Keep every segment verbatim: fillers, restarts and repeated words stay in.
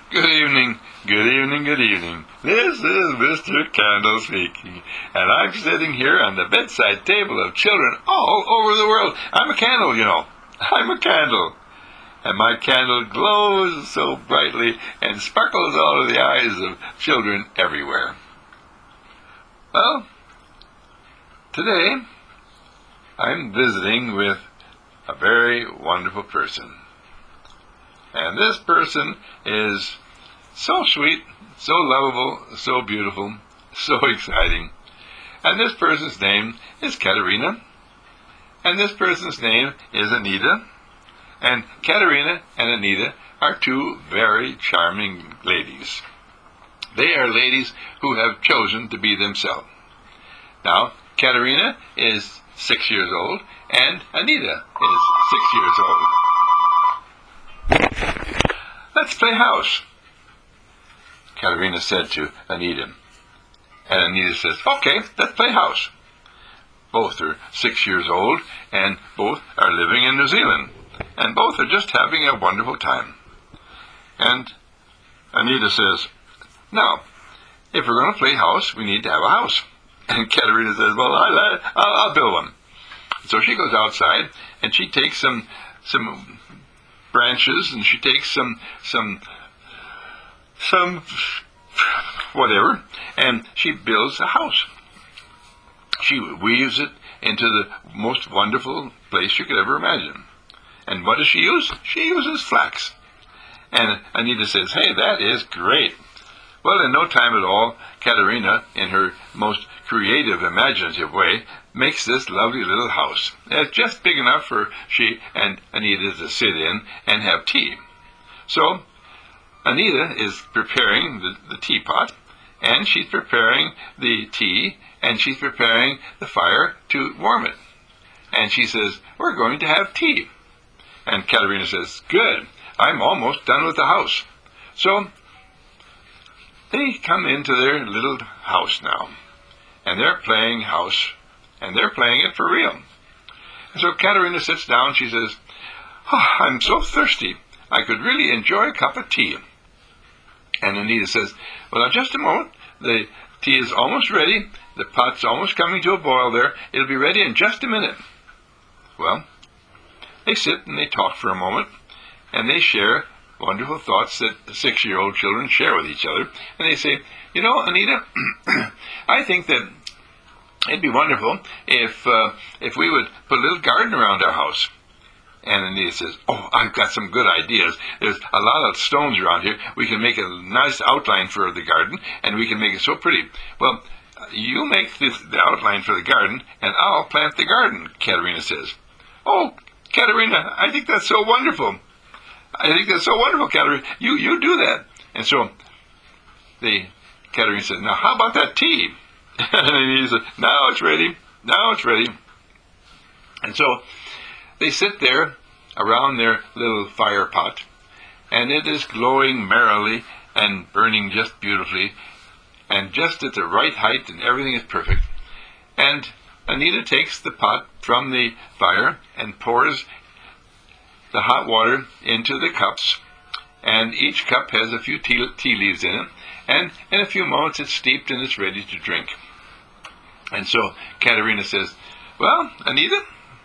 Good evening, good evening, good evening. This is Mister Candle speaking, and I'm sitting here on the bedside table of children all over the world. I'm a candle, you know. I'm a candle. And my candle glows so brightly and sparkles out of the eyes of children everywhere. Well, today I'm visiting with a very wonderful person. And this person is so sweet, so lovable, so beautiful, so exciting. And this person's name is Katerina. And this person's name is Anita. And Katerina and Anita are two very charming ladies. They are ladies who have chosen to be themselves. Now, Katerina is six years old, and Anita is six years old. Let's play house, Katerina said to Anita. And Anita says, okay, let's play house. Both are six years old, and both are living in New Zealand. And both are just having a wonderful time. And Anita says, now, if we're going to play house, we need to have a house. And Katerina says, well, I'll, I'll build one. So she goes outside, and she takes some some branches, and she takes some some some whatever, and she builds a house. She weaves it into the most wonderful place you could ever imagine. And what does she use? She uses flax. And Anita says, hey, that is great. Well, in no time at all, Katerina, in her most creative, imaginative way, makes this lovely little house. It's just big enough for she and Anita to sit in and have tea. So, Anita is preparing the, the teapot, and she's preparing the tea, and she's preparing the fire to warm it. And she says, we're going to have tea. And Katerina says, good, I'm almost done with the house. So, they come into their little house now, and they're playing house, and they're playing it for real. And so Katerina sits down, she says, oh, I'm so thirsty, I could really enjoy a cup of tea. And Anita says, well, now just a moment, the tea is almost ready, the pot's almost coming to a boil there, it'll be ready in just a minute. Well, they sit and they talk for a moment, and they share wonderful thoughts that six-year-old children share with each other. And they say, you know, Anita, I think that it'd be wonderful if uh, if we would put a little garden around our house. And Anita says, oh, I've got some good ideas. There's a lot of stones around here. We can make a nice outline for the garden, and we can make it so pretty. Well, you make the, the outline for the garden, and I'll plant the garden, Katerina says. Oh, Katerina, I think that's so wonderful. I think that's so wonderful, Katerina. You you do that. And so the Katerina says, now how about that tea? And he says, now it's ready. Now it's ready. And so they sit there around their little fire pot, and it is glowing merrily and burning just beautifully and just at the right height, and everything is perfect. And Anita takes the pot from the fire and pours the hot water into the cups, and each cup has a few tea, tea leaves in it, and in a few moments it's steeped and it's ready to drink. And so Katerina says, well, Anita,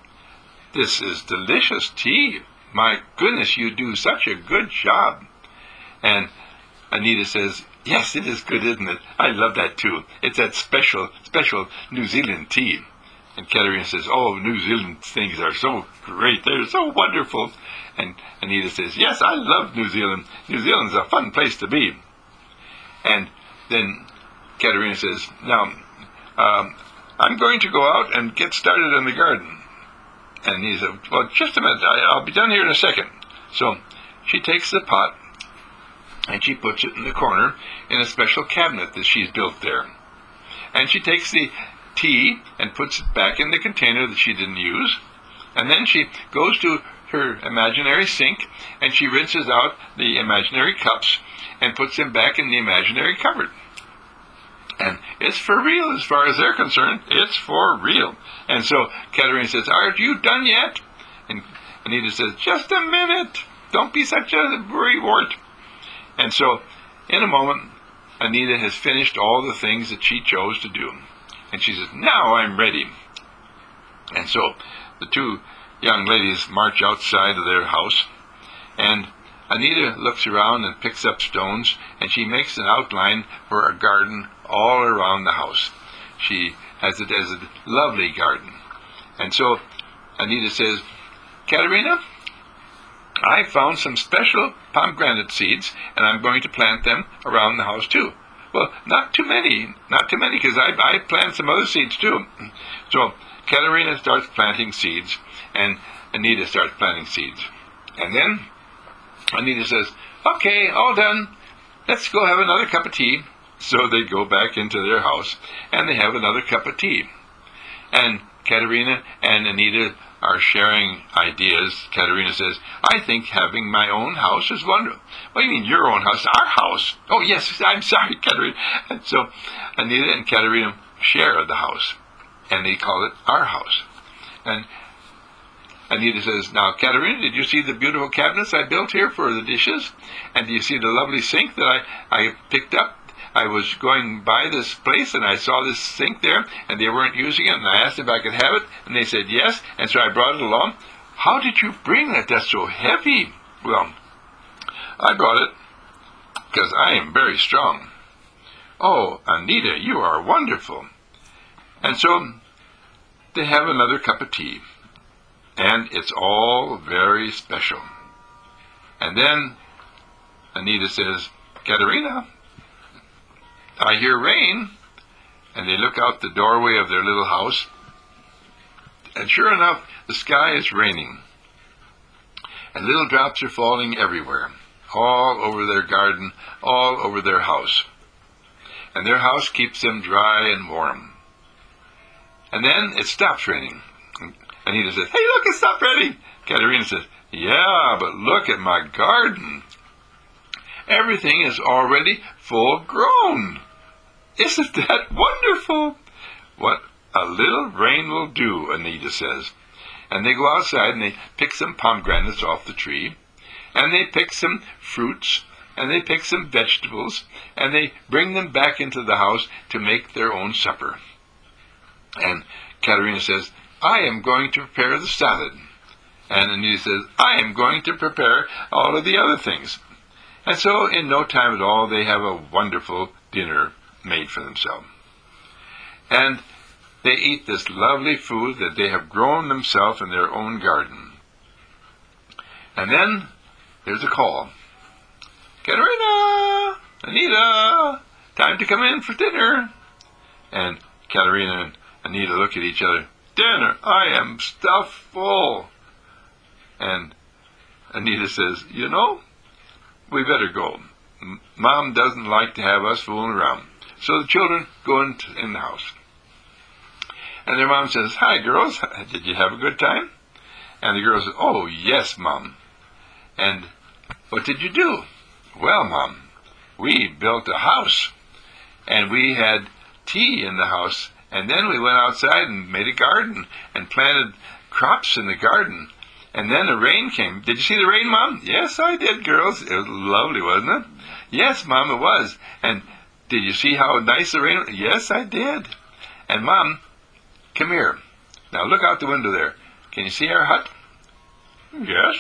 this is delicious tea. My goodness, you do such a good job. And Anita says, yes, it is good, isn't it? I love that too. It's that special, special New Zealand tea. And Katerina says, oh, New Zealand things are so great. They're so wonderful. And Anita says, yes, I love New Zealand. New Zealand's a fun place to be. And then Katerina says, now, um, I'm going to go out and get started in the garden. And he said, well, just a minute. I, I'll be done here in a second. So she takes the pot, and she puts it in the corner in a special cabinet that she's built there. And she takes the tea and puts it back in the container that she didn't use, and then she goes to her imaginary sink and she rinses out the imaginary cups and puts them back in the imaginary cupboard. And it's for real as far as they're concerned. It's for real. And so Katerina says, aren't you done yet? And Anita says, just a minute. Don't be such a worrywart. And so, in a moment, Anita has finished all the things that she chose to do. And she says, now I'm ready. And so, the two young ladies march outside of their house, and Anita looks around and picks up stones, and she makes an outline for a garden all around the house. She has it as a lovely garden. And so, Anita says, Katerina, I found some special pomegranate seeds, and I'm going to plant them around the house too. Well, not too many, not too many, because I, I plant some other seeds too. So Katerina starts planting seeds, and Anita starts planting seeds. And then Anita says, okay, all done. Let's go have another cup of tea. So they go back into their house, and they have another cup of tea. And Katerina and Anita are sharing ideas. Katerina says, I think having my own house is wonderful. What do you mean your own house? Our house. Oh, yes, I'm sorry, Katerina. And so Anita and Katerina share the house, and they call it our house. And Anita says, now, Katerina, did you see the beautiful cabinets I built here for the dishes? And do you see the lovely sink that I, I picked up? I was going by this place, and I saw this sink there, and they weren't using it, and I asked if I could have it, and they said yes, and so I brought it along. How did you bring that? That's so heavy. Well, I brought it because I am very strong. Oh, Anita, you are wonderful. And so they have another cup of tea, and it's all very special. And then Anita says, Katerina, I hear rain. And they look out the doorway of their little house, and sure enough, the sky is raining. And little drops are falling everywhere, all over their garden, all over their house. And their house keeps them dry and warm. And then it stops raining. And Anita says, hey, look, it stopped raining. Katerina says, yeah, but look at my garden. Everything is already full grown. Isn't that wonderful? What a little rain will do, Anita says. And they go outside and they pick some pomegranates off the tree, and they pick some fruits, and they pick some vegetables, and they bring them back into the house to make their own supper. And Katerina says, I am going to prepare the salad. And Anita says, I am going to prepare all of the other things. And so in no time at all, they have a wonderful dinner made for themselves. And they eat this lovely food that they have grown themselves in their own garden. And then there's a call. Katerina! Anita! Time to come in for dinner. And Katerina and Anita look at each other. Dinner! I am stuffed full. And Anita says, you know, we better go. Mom doesn't like to have us fooling around. So the children go in, in the house. And their mom says, hi, girls. Did you have a good time? And the girls say, oh, yes, Mom. And what did you do? Well, Mom, we built a house. And we had tea in the house. And then we went outside and made a garden and planted crops in the garden. And then the rain came. Did you see the rain, Mom? Yes, I did, girls. It was lovely, wasn't it? Yes, Mom, it was. And did you see how nice the rain was? Yes, I did. And, Mom, come here. Now look out the window there. Can you see our hut? Yes.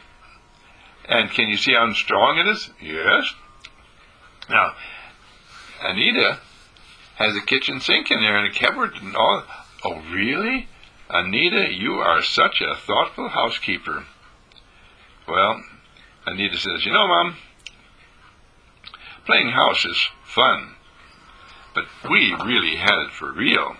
And can you see how strong it is? Yes. Now, Anita has a kitchen sink in there and a cupboard and all. Oh, really? Anita, you are such a thoughtful housekeeper. Well, Anita says, you know, Mom, playing house is fun, but we really had it for real.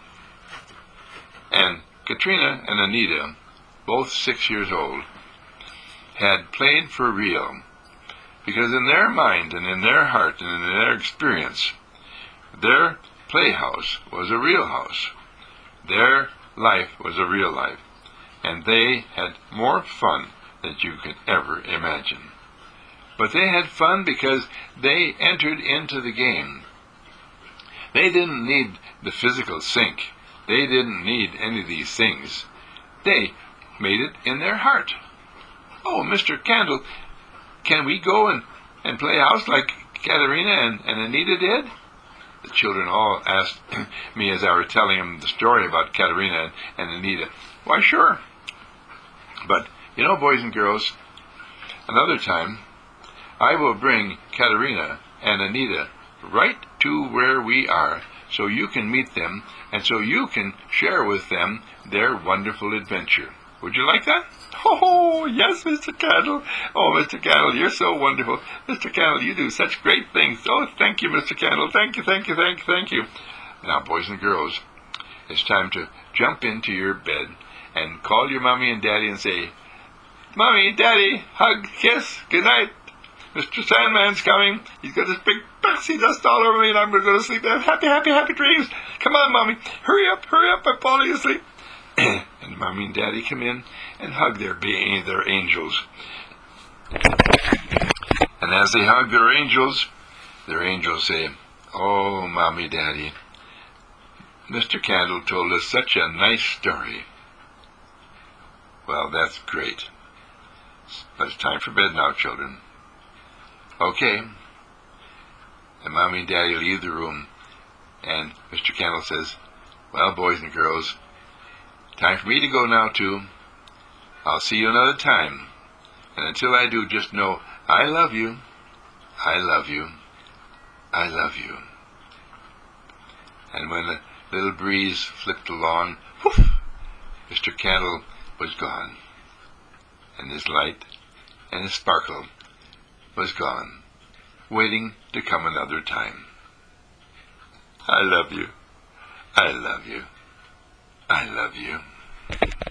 And Katrina and Anita, both six years old, had played for real, because in their mind and in their heart and in their experience, their playhouse was a real house. Their life was a real life, and they had more fun than you could ever imagine. But they had fun because they entered into the game. They didn't need the physical sink. They didn't need any of these things. They made it in their heart. Oh, Mister Candle, can we go and and play house like Katerina and, and Anita did? The children all asked me as I was telling them the story about Katerina and, and Anita. Why, sure. But, you know, boys and girls, another time, I will bring Katerina and Anita right to where we are, so you can meet them, and so you can share with them their wonderful adventure. Would you like that? Oh, yes, Mister Candle. Oh, Mister Candle, you're so wonderful. Mister Candle, you do such great things. Oh, thank you, Mister Candle. Thank you, thank you, thank you, thank you. Now, boys and girls, it's time to jump into your bed and call your mommy and daddy and say, Mommy, Daddy, hug, kiss, good night. Mister Sandman's coming. He's got this big pixie dust all over me, and I'm going to go to sleep. Happy, happy, happy dreams. Come on, Mommy. Hurry up, hurry up. I'm falling asleep. And Mommy and Daddy come in and hug their being, their angels. And as they hug their angels, their angels say, Oh, Mommy, Daddy, Mister Candle told us such a nice story. Well, that's great. But it's time for bed now, children. Okay. And Mommy and Daddy leave the room, and Mister Candle says, Well, boys and girls, time for me to go now, too. I'll see you another time. And until I do, just know, I love you. I love you. I love you. And when the little breeze flipped along, whoof, Mister Candle was gone. And his light and his sparkle was gone, waiting to come another time. I love you. I love you. I love you.